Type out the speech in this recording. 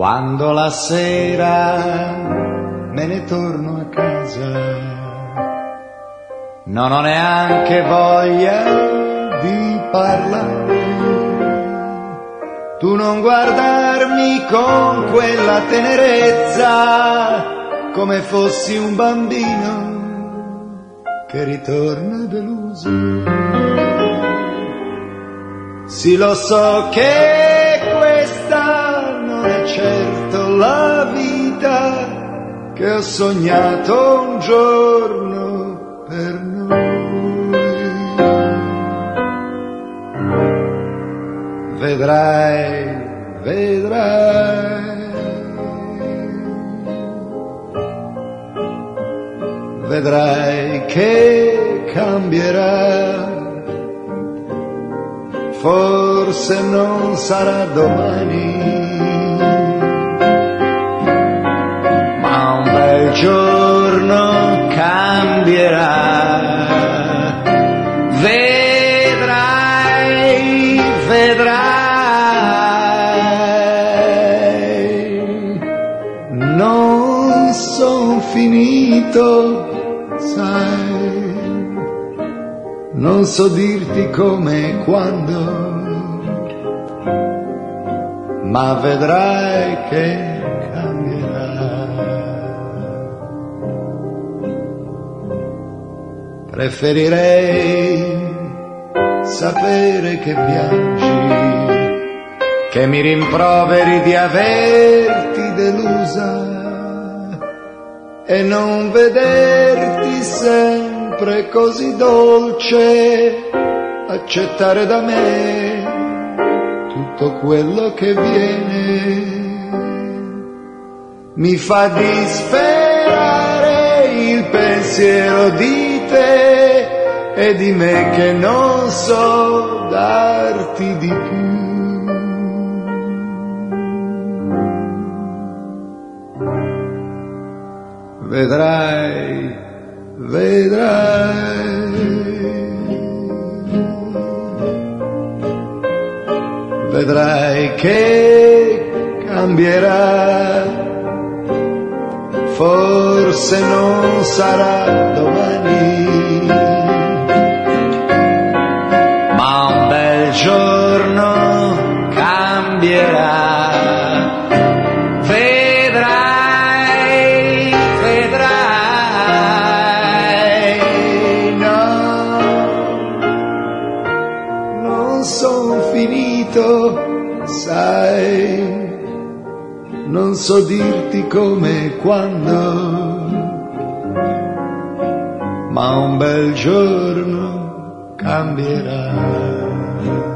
Quando la sera me ne torno a casa, non ho neanche voglia di parlare. Tu non guardarmi con quella tenerezza, come fossi un bambino che ritorna deluso. Sì, lo so che questa non è certo la vita che ho sognato un giorno per noi. Vedrai, vedrai, vedrai che cambierà. Forse non sarà domani, ma un bel giorno cambierà. Vedrai, vedrai, non son finito, sai. Non so dirti come e quando, ma vedrai che cambierà. Preferirei sapere che piangi, che mi rimproveri di averti delusa e non vederti sempre così dolce, accettare da me tutto quello che viene. Mi fa disperare il pensiero di te e di me che non so darti di più. Vedrai, vedrai, vedrai che cambierà. Forse non sarà domani, ma un bel giorno cambierà. Sai, non so dirti come e quando, ma un bel giorno cambierà.